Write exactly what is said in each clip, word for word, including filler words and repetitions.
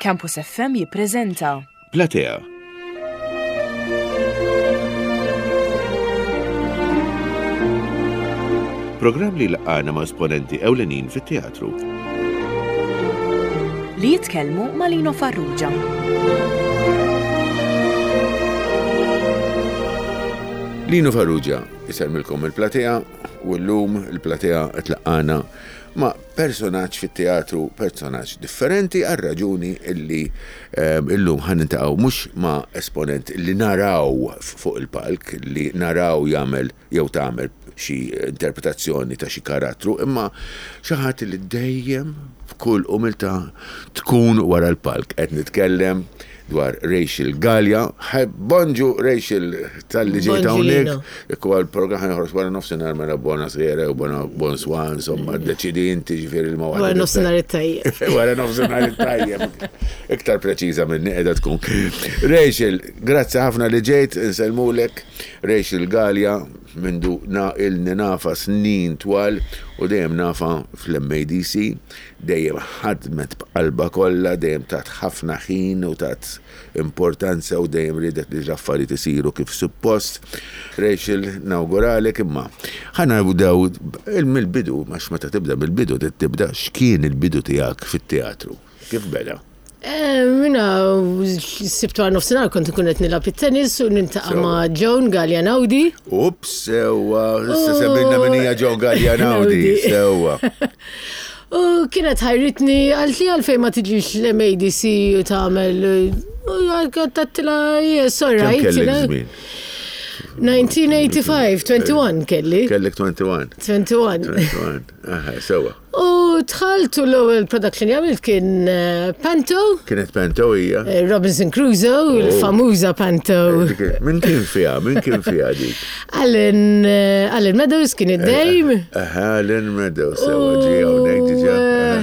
Campus F M jippreżenta Platea. Programm li laqana ma' esponenti ewlenin fit-teatru. li jitkellmu ma' Lino Farrugia. Lino Farrugia iselmilkom il-Platea u llum il-Platea qed laqana ma' personaġġ fit-teatru, personaġġ differenti għal raġuni illi um, illum ħannintaqgħu mhux ma' esponent li naraw fuq il-palk, li naraw jagħmel jew tagħmel xi interpretazzjoni ta' xi karattru, imma xi ħadd li dejjem b'kull umiltà tkun wara l-palk. Qed nitkellem dwar Rachel Gallia. Bonġu Rachel tal-li ġejt hawnhekk. Jekk huwa l-programm ħanħorġ wara nofsinhar mela bona sera u bona bonsoir, insomma ddeċidi inti ġifieri l-mawad. Wara nofsinhar it-tajjeb. Wara nofsinhar it-tajjeb. Iktar preċiża minni qiegħda tkun. Rachel, grazzi ħafna li ġejt, inselmulek. Rachel Gallia mindu naqilni nafa snin twal u dejjem nafa fl-M A D C, dejjem ħadmet b'qalba kollha, dejjem tat ħafna ħin u tat importanza u dejjem ridet li l-affarijiet isiru kif suppost. Rachel, nawguralek imma ħana daw mill-bidu, għax meta tibda mill-bidu tibda x'kien il-bidu tiegħek fit-teatru. Kif beda? Mina, sibtu għan nofsinar, kontu kunet nilab il-tennis u nintaqa ma' Joan Gallianaudi. Ups, sewa, s-sebrinna minnija Joan Gallianaudi, sewa. U kienet ħajritni għalti għalfej ma tiġix l-M A D C u tagħmel u għattattila, yes, all right. Kem kellek żmien? nineteen eighty-five, twenty-one kelli. Kellek twenty-one. twenty-one. twenty-one, aha, sewa. U tħaltu l-ewwel production jagħmel kien Panto. Kienet Panto hija. Robinson Crusoe, il-famuża Panto. Min kien fiha, min kien fiha dik? Alan Alan Meadows kien id-dejm. Alan Meadows, sewa ġi hawnhekk diġà.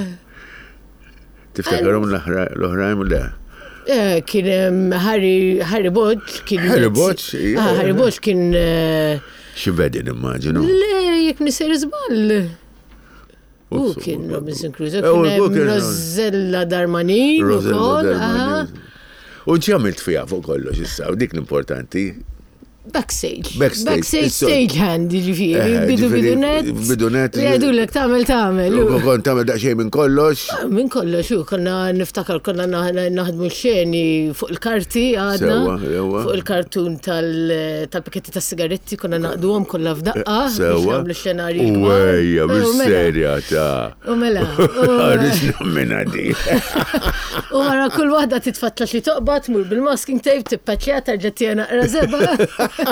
Tiftakarhom l-oħrajn u le? Kien Harry Harry Bosch kien Harry Bosch? Ah, Harry Bosch kien X'vedin immaġinu. Le, jekk nisir żball. U kien Robinson Crusoe, kien Rosella Darmanin ukoll. U x'għamilt fiha fuq kollox issa, u dik l-importanti. Backstage. Backstage. Backstage stage hand, ġifieri. Bidu bidunet. Bidunet. Jgħidulek tagħmel tagħmel. U kont tagħmel daqsxejn minn kollox. Minn kollox, u konna niftakar konna naħdmu xeni fuq il-karti għadna. Fuq il-kartun tal-paketti tas-sigaretti konna naqduhom kollha f'daqqa. Sewa. Nagħmlu xenarji. Wejja, mis-serja ta'. U mela. Rixna minna di. U wara kull waħda titfatla xi toqbad mur bil-masking tape tippaċċja tarġa' tiegħek naqra żeba'.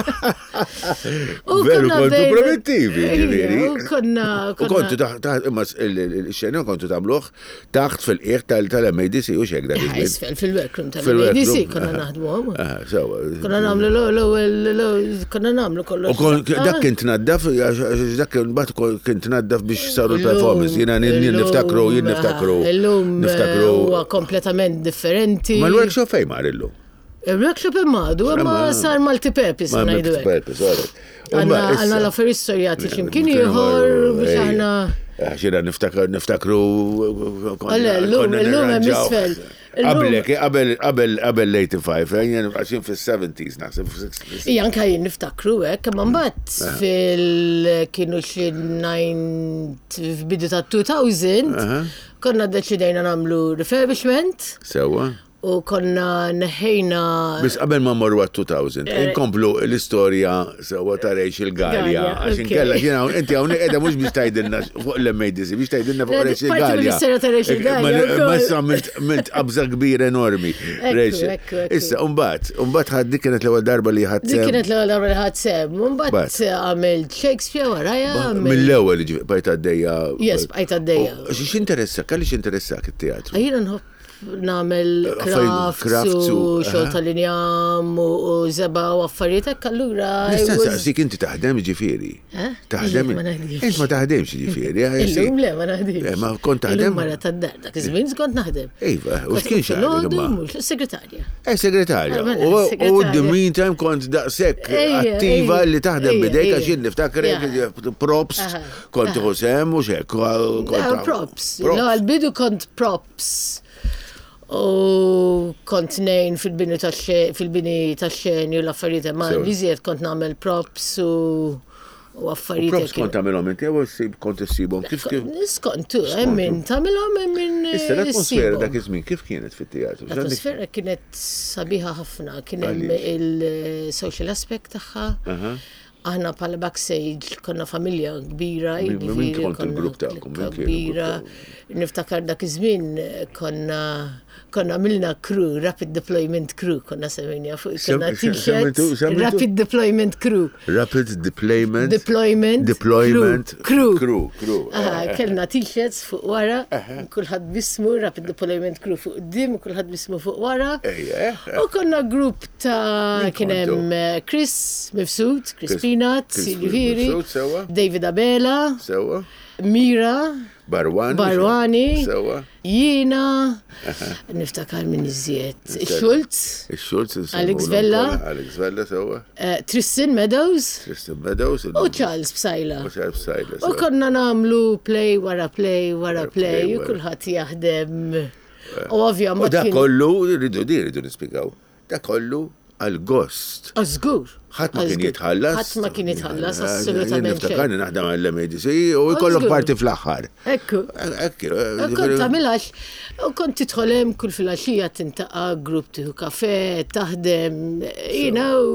Veru kontu promettivi, ġifieri. Konna. U kontu taħt imma il-xena kontu tagħmluh taħt fil-qiegħ tal-M A D C u x'hekk dak iż-żmien. Fil-workroom tal-M A D C konna naħdmuhom. Konna nagħmlu l-ewwel konna nagħmlu kollox. U dak kien tnaddaf, dak mbagħad kien tnaddaf biex saru l-performance. Jiena niftakru, jien niftakru. Illum huwa kompletament differenti. Ma l-workshop fejn mar illum? Il-workshop immadu, imma sar multi-purpose, ngħidu hekk. Multi-purpose, għandna għandna l-affarijiet storjati x'imkien ieħor biex aħna. Xina niftakru niftakru. Alla, llum illum hemm isfel. Qablek, qabel qabel qabel eighty-five, jien għaxin fis-seventies naħseb. Ija anke jien niftakru hekk, imma mbagħad fil-kienu xi f'bidu ta' two thousand konna ddeċidejna nagħmlu refurbishment. Sewwa. U konna neħejna. Bis qabel ma morru għat two thousand, inkomplu l-istorja sewa ta' Rachel Gallia. Għaxin kella, ġina, inti għawni edha mux biex tajdinna fuq l-M A D C, biex tajdinna fuq Rachel Gallia. Ma issa mint qabża kbir enormi. Rachel. Issa, umbat, umbat ħad dik kienet l-ewwel darba li ħadd Dik kienet l-ewwel darba li ħadd sem. Umbat għamilt Shakespeare waraja. Mill-ewwel bajt għaddejja. Yes, bajt għaddejja. X'interessa, kalli x'interessak it-teatru? Ejjina nħobb namel crafts u xogħol tal-injam u zeba u affarijiet hekk allura. Nista' sik inti taħdem ġifieri. Taħdem. Int ma taħdemx ġifieri. Illum le ma naħdimx. Ma kont taħdem. Mara tad-dar, dak iż-żmien kont naħdem. Ejva, u x'kien xagħmel? Mhux segretarja. Eh, segretarja. U the meantime kont daqshekk attiva li taħdem bidejk għax jien niftakrek props kont ħosem u x'hekk. Props. No, għall-bidu kont props. U kont nejn fil-bini fil-bini tax-xeni u l-affarijiet ma So- li żied kont nagħmel props u u affarijiet. Props kont tagħmelhom inti jew issib kont issibhom kif kif. Niskontu, hemm min tagħmilhom hemm min Issa l-atmosfera issibhom. dak iż-żmien kif kienet fit-teatru? L-atmosfera kienet sabiħa ħafna, kien hemm Għaliex? il-social aspect tagħha. Aha. Aħna bħala backstage konna familja kbira, Min- min jiġifieri kont konna il-grupp tagħkom? Min kien kbira. Niftakar dak iż-żmien konna konna għamilna crew, Rapid Deployment Crew, konna semmejna fuq konna Sem- t-shirts, semmitu- semmitu? Rapid Deployment Crew. Rapid Deployment. Deployment Deployment. Crew. Crew. Crew. Aha, kellna t-shirts fuq wara, kulħadd bismu Rapid Deployment Crew fuq qudiem, kulħadd bismu fuq wara. Ejja. U konna grupp ta' Min kien kontu? hemm eh, Chris Mifsud, Chris Chris- Peanut, Chris Silviri, Mifsud, sewa. David Abela, Sewa. Mira, Barwani. Barwani, Sewa. jiena, niftakar minn iżjed, Schultz, Ix-Schultz. Alex Vella. Alex Vella sewa. eh, Tristan Meadows Tristan Meadows. u Charles Bsajla. U Charles Bsajla. U konna namlu play wara play wara play, play u wara- kulħadd jaħdem. U U ovvjament da kien kollu, rridu di, rridu nispiegaw. Da kollu għal-gost. Żgur. ħadd ma kien jitħallas. Ħadd ma kien jitħallas, Jien assolutament. Niftakarni naħdem għall-M A D C u jkollok Żgur. parti fl-aħħar. Ekku. Ekki. Kont tagħmilhax, u kont tidħol hemm kull filgħaxija tintaqa' grupp tieħu kafe, taħdem, you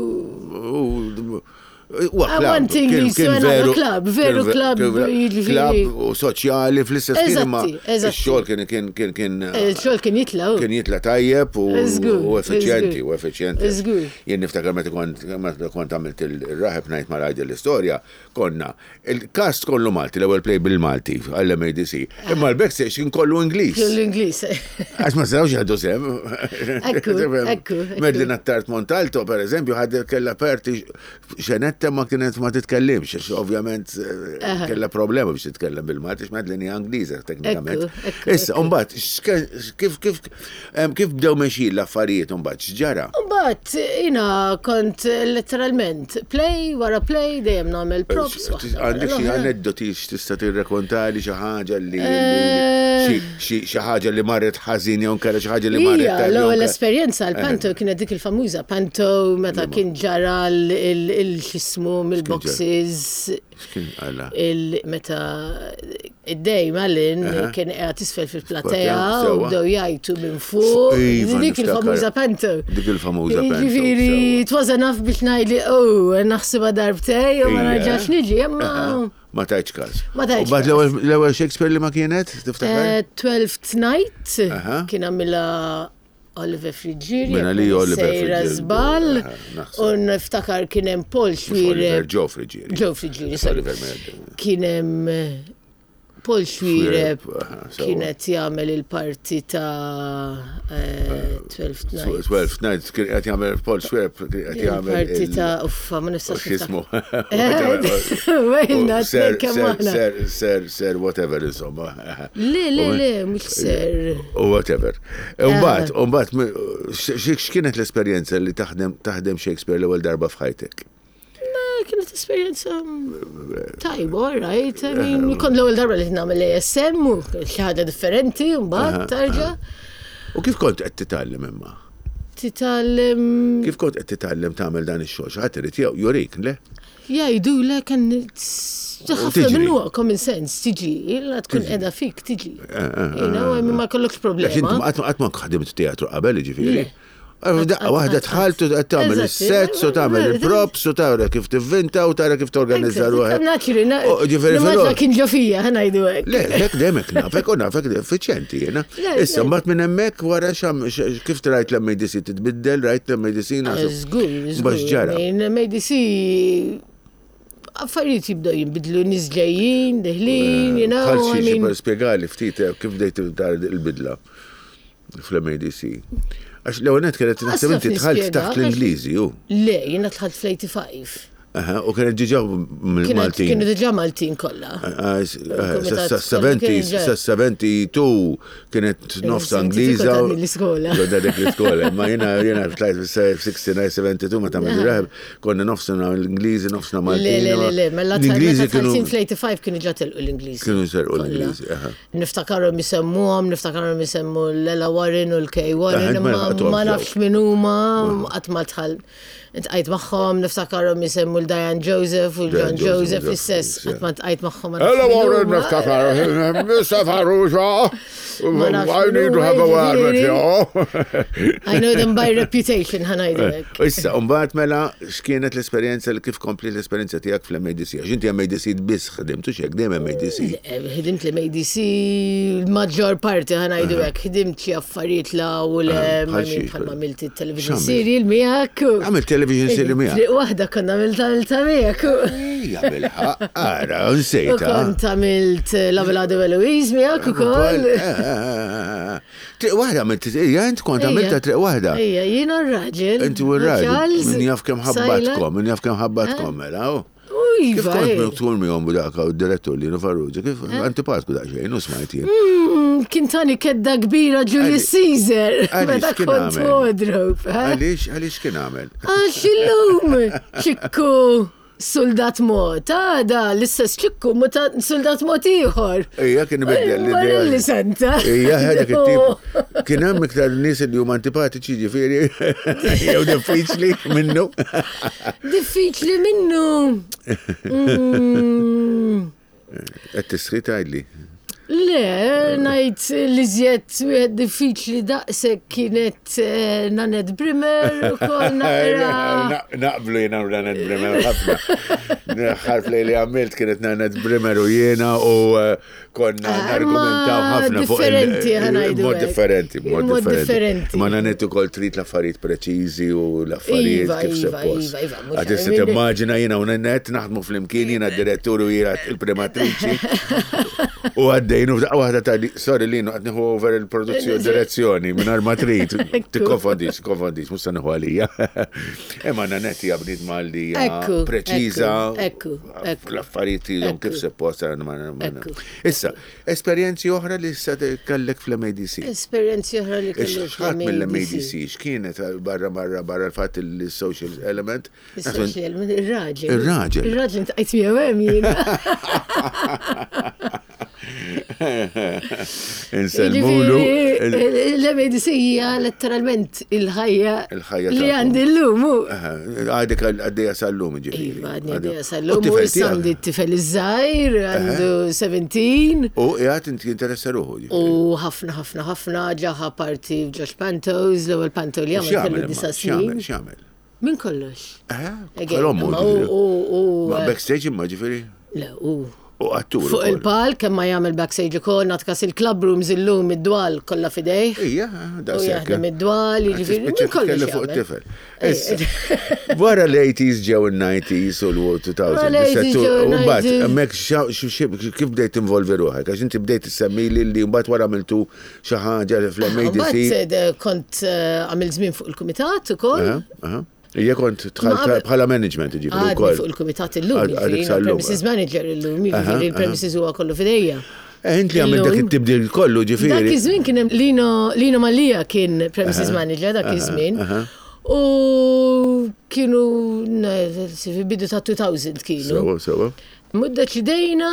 know. I want thing leads to another club, veru club, jiġifieri. Club u soċjali fl-istess kien ma Eżatti, eżatti. x-xogħol kien kien kien kien Il-xogħol kien jitlaw. kien jitla tajjeb u Żgur, u effiċjenti żgur. u effiċjenti. Żgur. Jien niftakar meta kont meta kont għamilt il-raħeb ngħid ma' rajdi l-istorja, konna il-cast kollu Malti, l-ewwel play bil-Malti għall-M A D C. Imma l-backstage kien kollu Ingliż. L-Ingliż. Għax ma sawx jgħaddu sem. Ekku, ekku, ekku. Medlin Attart Montalto, per eżempju, ħad kella perti xenetta ma kienet ma titkellimx, għax ovvjament eh, kella problema biex titkellem bil-Malti, x Medlin hija Angliża teknikament. Ekku, ekku, Issa, ekku. umbat, x'ke- kif kif em, kif bdew mexi l-affarijiet umbat, x'ġara? But, jina, kont letteralment play wara play, dejjem nagħmel props. waħda wara Għandek xi l-oħra. aneddoti x'tista' tirrekontali xi ħaġa li Eh. li- xi- xi ħaġa li marret ħażin jew nkella xi ħaġa li marret Ija, tajjeb jew l-ewwel nkella- esperjenza l-panto kienet dik il-famuża panto meta kien ġara l-xismu mill-boxes X'kien għala? il-meta id-dej Malin kien qiegħed isfel fil-platea Fil-platea, u sewa. bdew jgħajtu minn fuq. Iva, Dik niftakar. il-famuża panto. Dik il-famuża panto, Ġifieri, sewa. it was enough biex ngħidli, oh, naħsibha darbtej u ma Ija. nerġax niġi, imma Ma tajċ każ. Ma tajtx U bad każ. l-ewwel l-ewwel Shakespeare li ma kienet, tiftakar? Eh, Twelfth Night Aha. kien għamilha Oliver Frigieri, Mela li Oliver Sejra Frigieri, Żball, aha, naħseb. u niftakar kien hemm Paul Mhux Oliver, Xwireb, Joe Frigieri. Joe Frigieri, sorry. Oliver Merda. Kien hemm eh, Paul Xwireb Xwireb, aha, sewa. kienet jagħmel il-parti ta' eh, Twelfth Night. Twelfth Night, kien qed jagħmel Paul Schwerb, kien qed jagħmel Il-parti il- ta' uffa, ma nistax x'ismu. Wejna Ser, t-nekka ser, maħna. ser, ser, ser, whatever, insomma. Le, le, le, mux ser. U whatever. Umbat, umbat, x'kienet l-esperjenza li taħdem taħdem Shakespeare l-ewwel darba f'ħajtek? Kienet esperienza tajba, all right. I mean, kon l-ewwel darba li nagħmel A S M u xi ħaġa differenti u mbagħad tarġa' U kif kont qed titgħallem imma? titgħallem Kif kont qed titgħallem tagħmel dan ix-xogħol? Xi ħadd irid jew jurik, le? jgħidu le kan ħafna tiġri. minnu common sense tiġi, illa tkun qiegħda fik tiġi. You know, I mean, ma kollokx Għax inti problema. qatt ma ħadimt teatru qabel, ġifieri. Le. Daqqa waħda tħaltu qed tagħmel Eżatti. is-sets u tagħmel il-props u tara kif tivvinta u tara kif torganizza ruħek. Naċri, Oh, ġifieri naċri, fil-ħodu. kien ġofija, ħanajdu hekk. Le, hekk demek nafek u nafek effiċjenti jiena. Le, Issa le. mbagħad minn hemmhekk wara xam kif trajt l-M A D C titbiddel, rajt l-M A D C naħseb. Żgur, Bax żgur. ġara. M A D C affarijiet jibdew jinbidlu nisġejjin, deħlin, you know, I Ħalxi mean. xi spjegali ftit eh, kif bdejt dar il-bidla fl-M A D C. Għax l-ewwel net kienet naħseb Għasaf inti tħalt nispjega, taħt l-Ingliżi, ju. Le, jiena tħadd fl-eighty-five. U kienet ġiġa Maltin. Kienu ġiġa Maltin kollha. Sa-seventy-two kienet nofs Angliża. Għodda dik l-iskola. Ma jena jena tlajt sixty-nine seventy-two ma tamil raħib konna nofsna l-Ingliżi, nofsna Maltin. Le, le, le, mela tħalsin fl-eighty-five kienu ġatel u l-Ingliżi. Kienu serqu l-Ingliżi. Niftakarhom jisemmuhom, niftakarhom jisemmu l-Ella Warren u l-Kay Warren, ma nafx min huma, qatt ma tħall. Tqajt magħhom, niftakarhom jisemmu l-Diane Joseph u l-John Joseph l-istess, qatt ma tqajt magħhom. Ella Warren niftakarhom, Mister Farrugia. I need to have a word with you. I know them by reputation, ħanajdlek. Issa, mbagħad mela x'kienet l-esperjenza li kif kompli l-esperjenza tiegħek fl-M A D C? Għax inti M A D C biss ħdimtu x'hekk dejjem M A D C. Ħdimt l-M A D C l-maġġor parti ħanajdu hekk, ħdimt xi affarijiet la u bħalma għamilt it-television serial miegħek. Għamilt television serial miegħek. Triq waħda konna għamilta miegħek. Ejja bil-ħaq, ara, nsejta. Kont għamilt Lavelado Eloise miegħek ukoll. Triq waħda għamilt, jent kont għamilta triq waħda. Ejja, jiena r-raġel. Inti u r-raġel. Min jaf kemm ħabbatkom, min jaf kemm ħabbatkom, mela. Kif kont miktur mi għombu daqqa u d-direttur Lino Farrugia, kif antipatku daqxejn, u smajtien? Kien tani kedda kbira Julius Caesar. Meta kont wardrobe. Għalix, għalix kien għamel? Għax illum, ċikku. Soldat mot, għada, l-istess ċikku, soldat mot iħor. Ija, kien biddel l-idea. Li senta. Ija, ħedek il-tip. Kien hemm iktar nis li huma antipatiċi ġifieri. Jew diffiċli minnu. Diffiċli minnu. Qed tisħi tgħidli. Le, najt li zjed wieħed diffiċli daqsek kienet Nanette Brimmer u kol naqra. Naqblu jena u Nanette Brimmer ħafna. Ħarf li li għamilt kienet Nanette Brimmer u jena u konna nargumentaw ħafna fuq differenti ħanajdu. Mod differenti, mod differenti. Ma Nanette u kol trit l-affarijiet preċiżi u l-affarijiet kif suppost. Għadis t-immaġina jena u Nanette naħdmu fl-imkien jena d-direttur u jena il-primatriċi. U għaddejnu, għahda tali, sorry Lino, għadniħu over il-produzzjoni direzzjoni, minn armatrit, t-konfondis, konfondis, musta nħu għalija. Ema Nanette għabnit mal-li preċiza, l-affarijiet jom kif se posta. Issa, esperienzi oħra li s-sad kallek fl-M A D C? Esperienzi oħra li kallek fl-M A D C? mill-M A D C, x'kienet barra barra barra l-fat il-social element? Il-social element, il-raġel. Il-raġel. Il-raġel, t-għajt mi għawem jina. Inselmulu. L-M A D C hija letteralment il-ħajja li għandi l-lum. Għadek għaddeja sal-lum ġifiri. Iva, għaddeja sal-lum. U s-sandi t-tifel iż-żajr, għandu seventeen. U għat inti interessa ruħu. U ħafna, ħafna, ħafna ġaħa parti f'Josh Pantos, l-ewel Panto li għamil kellu disa snin. X'jagħmel? Min kollox. Kolommu. Ma backstage imma ġifiri? Le, u. U għattur. Fuq il-pal, kemm ma jagħmel backstage ukoll, natkas il-club rooms illum id-dwal kollha fidejh. Ija, da U jaħdem id-dwal, jiġifieri min kollox fuq it-tifel. Wara l-eighties ġew il-nineties u l-two thousand. U mbagħad hemmhekk kif bdejt involvi ruħek, għax inti bdejt issemmili li mbagħad wara għamiltu xi ħaġa fl-M A D C. Mbagħad kont għamil żmien fuq il-kumitat ukoll. Ija kont bħala management ġifiri u koll. Għadni fuq il-komitat il-lum, il-premises manager il-lum, il-premises huwa kollu fidejja. Ent li għamil dak it-tibdil kollu ġifiri. Dak iż-żmien kien Lino Malija kien premises manager dak iż-żmien. U kienu bidu ta' two thousand kienu. Sewa, sewa. Mudda ċidejna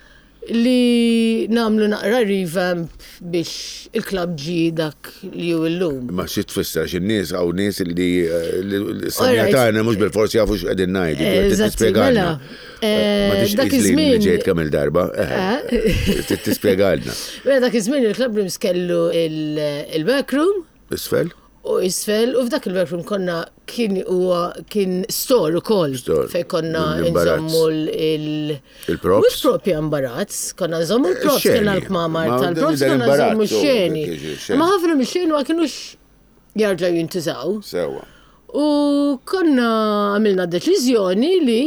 li namlu naqra revamp biex il-klab ġi dak li ju l-lum. Ma xie tfisser, xie n-nis għaw nis li s-sanjatana mux bil-forsi għafu x'għedin najdu. Eżattiment. Ma tix izmin li ġejt kamil darba. Tispiegalna. Dak iż-żmien il-klab rooms kellu il-backroom. Isfel? U isfel, u f'dak il-backroom konna kien huwa kien store ukoll. Fej konna nżommu il- Il-props? Mhux propja imbarazz, konna nżommu il-props, kena l-kmamar tal-props, konna nżommu x-xeni. Ma ħafna mix-xeni ma kienux jarġaw jintużaw. Sewa. U konna għamilna deċiżjoni li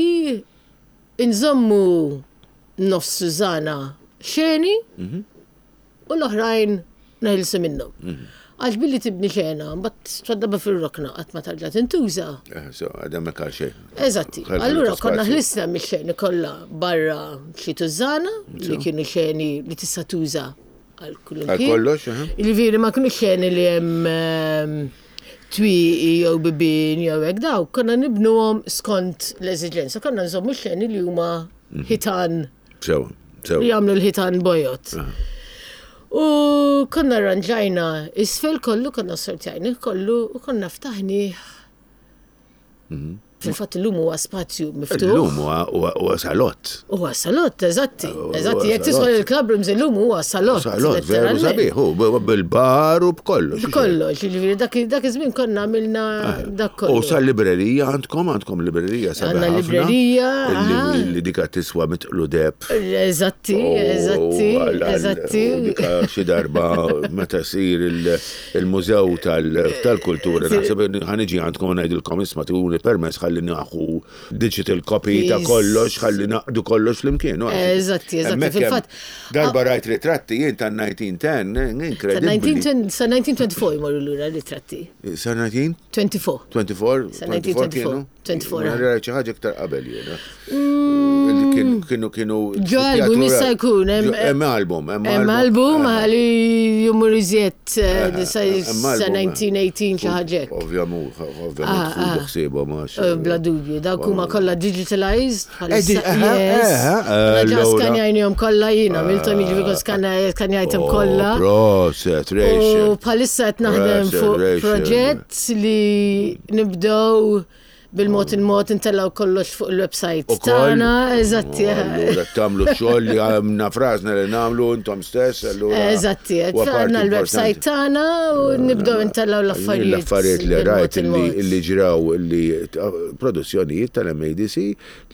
nżommu nofs Sużana xeni u l-oħrajn naħilsu minnhom. Għax billi tibni xena, mbagħad tfaddaba fir-rokna qatt ma tarġa' tintuża. So, għadem ma xejn. Eżatti. Allura konna ħlisna mix-xeni kollha barra xi tużana li kienu xeni li tista' tuża għal kull Għal kollox, Il-viri ma kienu xeni li hemm twiqi jew bibin jew hekk daw, konna nibnuhom skont l-eżiġenza. Konna nżommu xeni li huma ħitan Sew, sew. li jagħmlu l-ħitan bojot. U konna ranġajna isfel kollu, konna sortjajni kollu, u konna ftaħni. Fil-fatt l-lum huwa spazju miftuħ. L-lum huwa salott. Huwa salott, eżatti. Eżatti, jekk tisħol il-club rooms illum huwa salott. Salott, veru sabiħ, bil-bar u b'kollox. B'kollox, ġifieri dak iż-żmien konna għamilna dak kollu. U sal-librerija għandkom għandkom librerija sabiħ ħafna. Għandna librerija. Li dika tiswa mitqlu deb. Eżatti, eżatti, eżatti. Dika xi darba meta sir il-mużew tal-kultura, naħseb ħaniġi għandkom ngħidilkom isma' tuni permess ħalli naħu digital copy ta' kollox, ħalli naqdu kollox l-imkien. Eżatti, eżatti, fil-fatt. Darba rajt ritratti jien ta' nineteen ten, incredibbli. Sa' nineteen twenty-four jmorru l-ura ritratti. Sa' nineteen twenty-four. twenty-four? Sa' nineteen twenty-four. twenty-four. Ma rajt xi ħaġa iktar qabel jiena. Kienu kienu. Ġo album issa jkun. Hemm album, hemm album ħalli jumur iżjed sa' nineteen eighteen xi ħaġa. Ovvjament, ovvjament ħsiebhom għax. Bla dubju, dawk huma kollha digitalized. Ġa skanjajnihom kollha jiena, miltom jiġifieri skanjajthom kollha. Proset, Rachel. U bħalissa qed naħdem fuq proġett li nibdew bil-mod il-mod intellaw kollox fuq il-website tagħna, eżatti. Allura tagħmlu x-xogħol li għamna frasna li nagħmlu intom stess, allura. Eżatti, għandna l-website tagħna u nibdew intellaw l-affarijiet. L-affarijiet li rajt li ġraw li produzzjonijiet tal-M A D C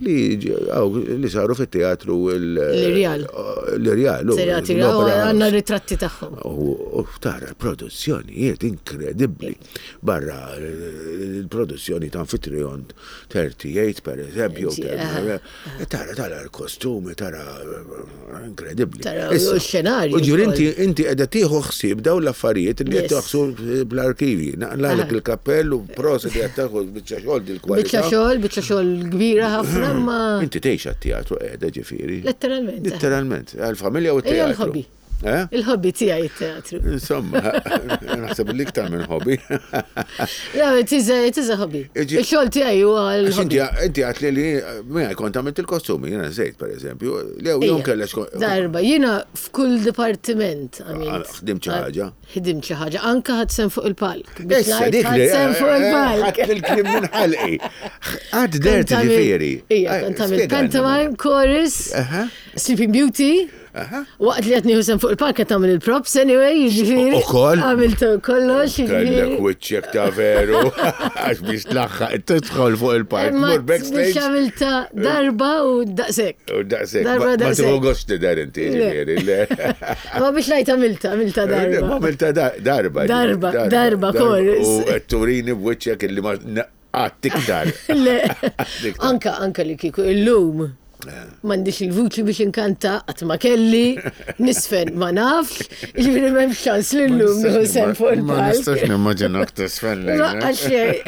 li saru fit-teatru l-Irjal. L-Irjal. Għandna ritratti tagħhom. U tara produzzjonijiet inkredibbli. Barra il-produzzjoni ta' Anfitrion thirty-eight per eżempju, tara tara l-kostumi, tara inkredibbli. Tara l-xenarju. U ġifieri inti inti qiegħda tieħu ħsieb dawn l-affarijiet li qed taħsu bl-arkivi. Naqlalek il-kappell u proset qed tieħu biċċa xogħol dil-kwalità. Biċċa xogħol, biċċa xogħol kbira ħafna ma. Inti tgħix għat-teatru qiegħda ġifieri. Letteralment. Letteralment, għall-familja u t-teatru. Il-hobby. Il-hobby tiegħi it-teatru. Insomma, naħseb li iktar minn hobby. Ja, it is a hobby. Il-xogħol tiegħi huwa l-hobby. Inti għat li minn kont għamilt il-kostumi, jiena żejt pereżempju, jew kellex. Darba, jiena f'kull dipartiment għamilt. Ħdim xi ħaġa. Ħdim xi ħaġa, anke ħadd sem fuq il-palk. Ħadd fuq il-palk. Ħadd il-klim minn ħalqi. Għad derti ġifieri. Ija, kont għamilt pantomime, chorus, Sleeping Beauty. Waqt li għatni Hussein fuq il-park għat għamil il-props, anyway, jiġifieri. U koll? Għamiltu kollox, jiġifieri. Kellek wiċċek ta' veru, għax biex tlaħħa, tidħol fuq il-park, mur backstage. Biex għamilta darba u daqsek. U daqsek. Darba daqsek. Ma t-għogost dar inti, jiġifieri. Ma biex lajt għamilta, għamilta darba. Ma għamilta darba. Darba, darba, chorus. U turini b'wiċċek illi ma għattik dar. Anka, anka li kiku il-lum. M'għandix il-vuċi biex inkanta qatt ma kelli, nisfen ma nafx, jiġifieri m'hemm xans li llum nieħu sem fuq il-palk. Ma nistax nimmaġinak tisfen lejn. Laqqa xejn.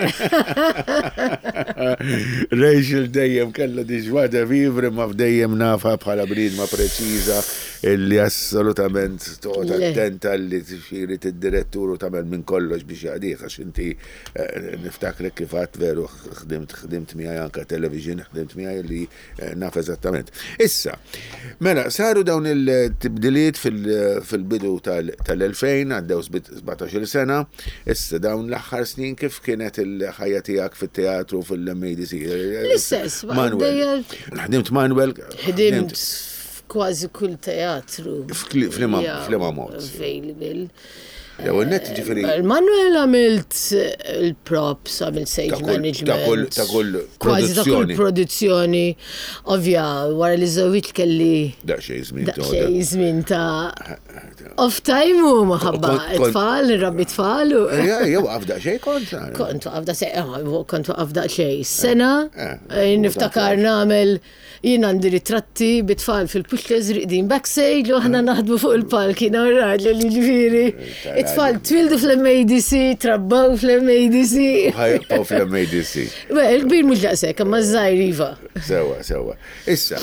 Rachel dejjem kellha diġwada vivri ma f'dejjem nafha bħala bniedma preċiża illi assolutament toqgħod attenta li tixiri tid-direttur u tagħmel minn kollox biex jaqdieh għax inti niftakrek kif għadt veru ħdimt ħdimt miegħi anke television, ħdimt miegħi li naf eżattament. Issa, mela, saru dawn il-tibdiliet fil-bidu tal-elfejn, għaddew sebgħatax-il sena, issa dawn l-aħħar snin kif kienet il-ħajja tiegħek fit-teatru fil-M A D C? L-istess, Manuel. Ħdimt Manuel. Ħdimt kważi kull teatru. Flima mod. Available. Jew il-net ġifieri. Manuel għamilt il-props, għamilt stage management. Ta' kull produzzjoni. Kważi ta' kull produzzjoni. Ovvja, wara li żewwiġ kelli. Daqsxejn żmien ta' Daqsxejn żmien ta' Off time u maħabba it-tfal, rabbi tfal u. Jew għafda xej kontra. Kontu għafda xej, kontu għafda xej. Sena, niftakar namel jien għandi ritratti bit-tfal fil-pushles riqdin backstage u ħana naħdmu fuq il-palki nawrad li ġifiri. It-tfal twildu fl-M A D C, trabbaw fl-M A D C. Ħajpaw fl-M A D C. Il-kbir mux laqsek, ma zaħir iva. Sewa, sewa. Issa,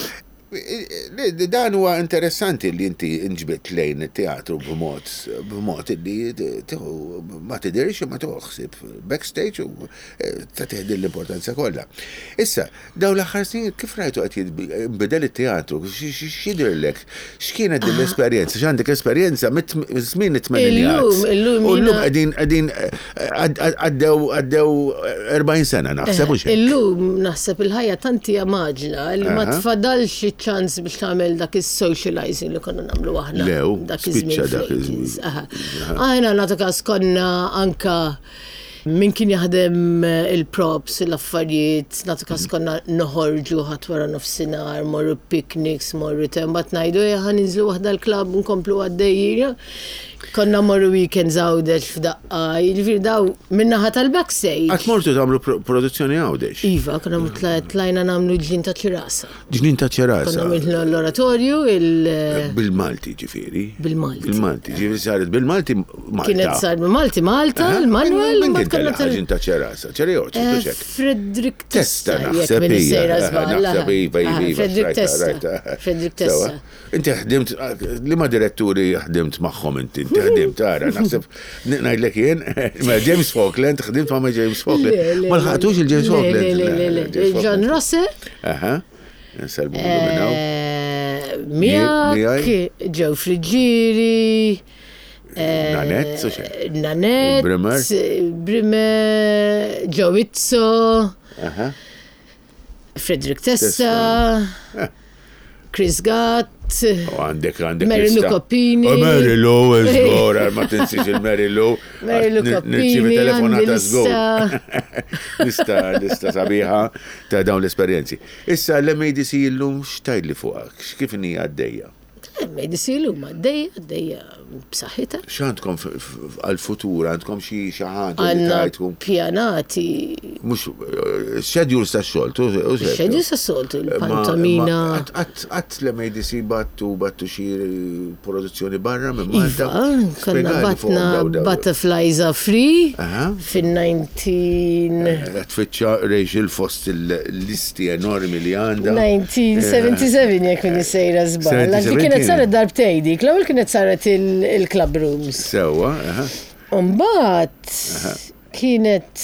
dan huwa interessanti li inti inġbet lejn it-teatru b'mod b'mod li ma tidirx ma toħsib backstage u ta' teħdi l-importanza kollha. Issa, daw l-aħħar snin kif rajtu qed jinbidel it-teatru, x'jidhirlek, x'kienet din l-esperjenza, x'għandek esperjenza żmien it-tmeninjat. Illum u llum qegħdin qegħdin għaddew għaddew erbgħin sena naħseb u xejn. Illum naħseb il-ħajja tanti maġla li ma tfadalx ċans biex tagħmel dak is-socializing li konna nagħmlu aħna. Lew, dak iż-żmien dak iż-żmien. Aħna nagħtu każ konna anka min kien jaħdem il-props, l-affarijiet, nagħtu każ konna noħorġu ħadd wara nofsinhar, morru picnics, morru tembat ngħidu ejja ninżlu waħda l-klabb nkomplu għaddejjin. Konna morru weekends għawdex f'daqqa, jiġifieri daw minnaħa tal-backstage. Għat mortu tagħmlu produzzjoni għawdex? Iva, konna tlajna nagħmlu ġlin ta' ċirasa. Ġlin ta' ċirasa. Konna għamilna l-oratorju il- Bil-Malti ġifieri. Bil-Malti. Bil-Malti, ġifieri saret bil-Malti Malta. Kienet sar bil-Malti Malta, il-Manuel, Min kien tal-ġlin ta' ċirasa, ċerjoċ, tuċek. Fredrik Testa. Naħseb naħseb iva Fredrik Testa. Fredrik Testa. Inti ħdimt, li ma diretturi ħdimt magħhom inti, inti ħdimt tara, naħseb ngħidlek jien, ma James Falkland, ħdimt ma' James Falkland. Ma lħaqtux il-James Falkland. John Russell. Aha. Nsalbu minnaw. Miak, Joe Frigieri. Nanette, so xejn. Nanette. Brimmer. Brimmer. Joe Izzo. Aha. Fredrik Testa. Chris Gatt. Għandek, għandek. Mary Lou Coppini. Oh, Mary Lou, zgor, ma tinsix il-Mary Lou. Mary Lou Coppini. Nirċivi telefonata zgor. Lista, lista sabiħa ta' dawn l-esperienzi. Issa l-M A D C l-lum xtajd li fuqak, kif hija għaddejja? M A D C l-lum għaddejja, għaddejja b'saħħitha. X'għandkom għal-futur, għandkom xi ħaġa li Għandna tajtkom? pjanati. Mhux xedjul sa' xogħol, Xedjul sa' xogħol, il-pantomina. Qatt l-M A D C battu battu xi produzzjoni barra minn Malta. Iva, konna batna Butterflies Are Free fin-nineteen. Tfittxa Rachel fost il-listi enormi li għandha. nineteen seventy-seven jekk min sejra żball. Anki kienet saret darbtej dik, l-ewwel kienet saret il-club rooms. Sewwa, aha. Mbagħad kienet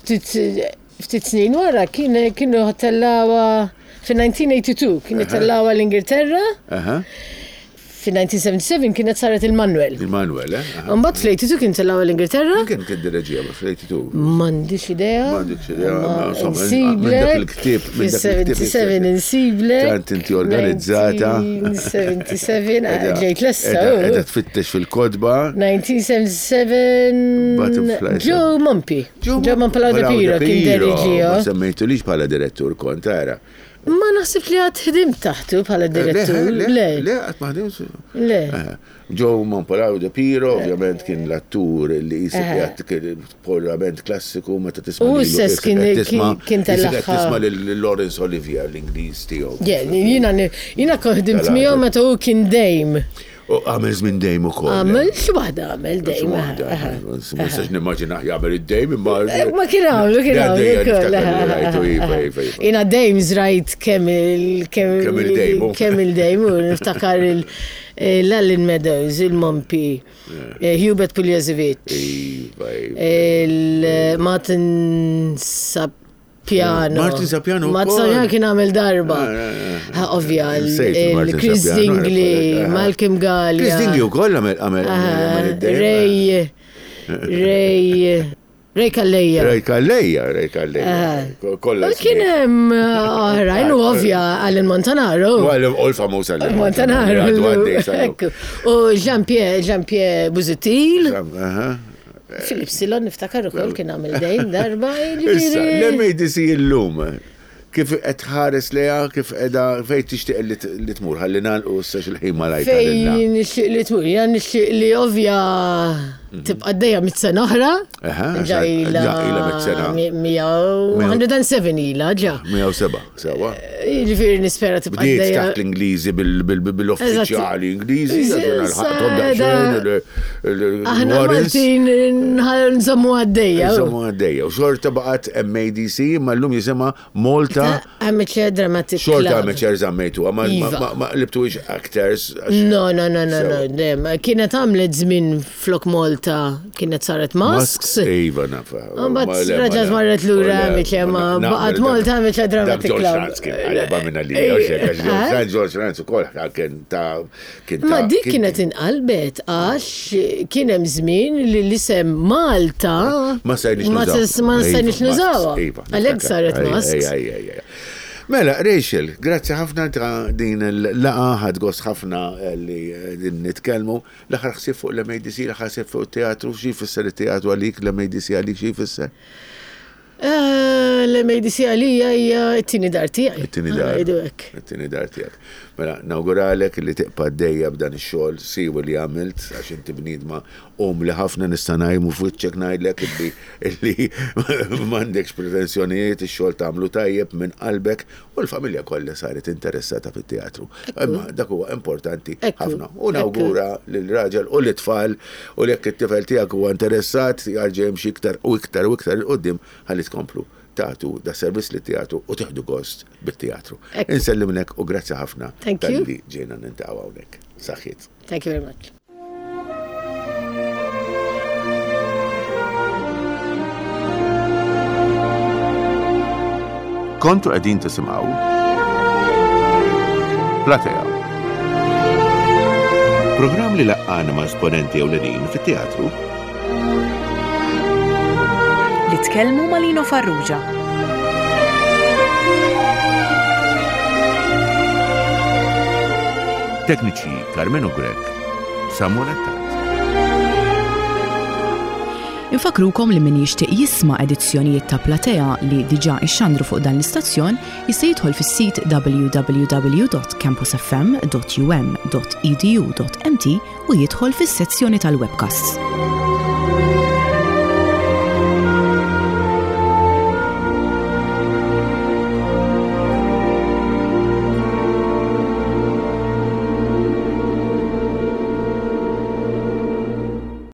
ftit snin wara kienu ħatellawa fin-nineteen eighty-two kienu tellawa l-Ingilterra. Aha. Fin-nineteen seventy-seven kienet saret il-Manuel. Il-Manuel, eh? Mbagħad fl-eighty-two kien tellawa l-Ingilterra. Kien kien dirreġija fl-eighty-two. M'għandix idea. M'għandix idea, insomma, dak il-ktieb, minn dak il-ktieb. seventy-seven insiblek. Tant inti organizzata. nineteen seventy-seven ġejt lessa. Qiegħda tfittex fil-kodba. nineteen seventy-seven Joe Mumpy. Joe Mumpy Piro kien dirreġija. Ma semmejtulix bħala direttur kontara. Ma naħseb li għad ħidim taħtu bħala direttur. Le, le, għad maħdimx. Le. Joe Mompolao de Piro, ovvjament kien l-attur li jisib jgħat pollament klassiku, ma ta' tisma. U s-sess kien tal-axħa. Tisma l-Laurence Olivier, l-Inglis tiegħu. Jina koħdimt miegħu meta u kien dejm. Għamel żmien dejm ukoll. Għamel x'waħda għamel dejm. Ma nistax nimmaġina jagħmel id-dejm imma. Ma kien għamlu kien għamlu. Jina dejm żrajt kemm il-dejm u niftakar l-Allen Meadows, il-Mumpy, Hubert Puljazevic, il-Martin Sap Piano. Martin Sapiano. Martin Sapiano kien għamil darba. Ovvja, Chris Dingley, Malcolm Gallia. Chris Dingley u koll għamil Ray, Ray, Ray Calleja. Ray Calleja, Ray Calleja. Kolla. Kien hemm oħrajn u ovvja Alan Montanaro. U l-famuż Alan Montanaro. U Jean-Pierre, Jean-Pierre Buzutil. Philip Silon niftakar ukoll kien għamil dejn darba. Issa, l-M A D C l-lum. kif qed ħares leha, kif qiegħda fejn tixtieq li tmur ħalli nagħlqu s il-ħin ma lajta. Fejn nixtieq li tmur, jan nixtieq li ovvja tibqa' għaddejja mit-sena oħra. Ġajla mit-sena. one oh seven ila ġa. one oh seven, sewa. Jiġifieri nispera tibqa' Bdiet għaddejja. taħt l-Ingliżi bil-uffiċjali Ingliżi, aħna Maltin nżommu għaddejja. Nżommu għaddejja. U xorta baqgħet M A D C ma llum jisimha Malta. Amateur Dramatic Club. Xorta amateur żammejtu, ma libtuix actors. No, no, no, no, no. Kienet għamlet żmien flok Malta, kienet saret Masks. Iva nafa. Mbagħad raġat marret lura miċe ma baqgħet Malta amateur Dramatic Club. George Franz ukoll kien ta' kien ta' Ma dik kienet inqalbet għax kien hemm żmien li l-isem Malta ma sejniex ma sejniex nużawha. Għalhekk saret Masks. Mela, Rachel, grazzi ħafna ta' din il-laqa, ħadgost ħafna li din nitkellmu. L-aħħar ħsieb fuq l-M A D C, l-aħħar ħsieb fuq it-teatru, xi jfisser it-teatru għalik, l-M A D C għalik xi jfisser? L-M A D C għalija hija t-tieni dar tiegħi. It-tieni dar. It-tieni dar tiegħek. Mela, nawguralek li tiqpa' dejja b'dan ix-xogħol siwi li għamilt għax inti bniedma um li ħafna nista' ngħimu f'wiċċek ngħidlek illi m'għandekx pretenzjonijiet, ix-xogħol tagħmlu tajjeb minn qalbek u l-familja kollha saret interessata fit-teatru. Imma dak huwa importanti ħafna. U nawgura lill-raġel u l-itfal u jekk it-tifel tiegħek huwa interessat jarġa' jimxi iktar u iktar u iktar il qudiem ħalli tkomplu tagħtu da servizz li teatru u tieħdu gost bit-teatru. Insellimlek u grazzi ħafna talli ġejna nintaqgħu hawnhekk. Saħħit. Thank you very much. Kontu qegħdin tisimgħu Platea. Programm li laqqana ma' esponenti ewlenin fit-teatru li tkellmu ma' Lino Farrugia. Tekniċi Carmen Ugrek, Samuel Attat. Infakrukom li min jixtieq jisma' edizzjonijiet ta' Platea li diġà ixxandru fuq dan l-istazzjon jista' jidħol fis-sit w w w dot campus f m dot u m dot e d u dot m t u jidħol fis-sezzjoni tal-webcasts.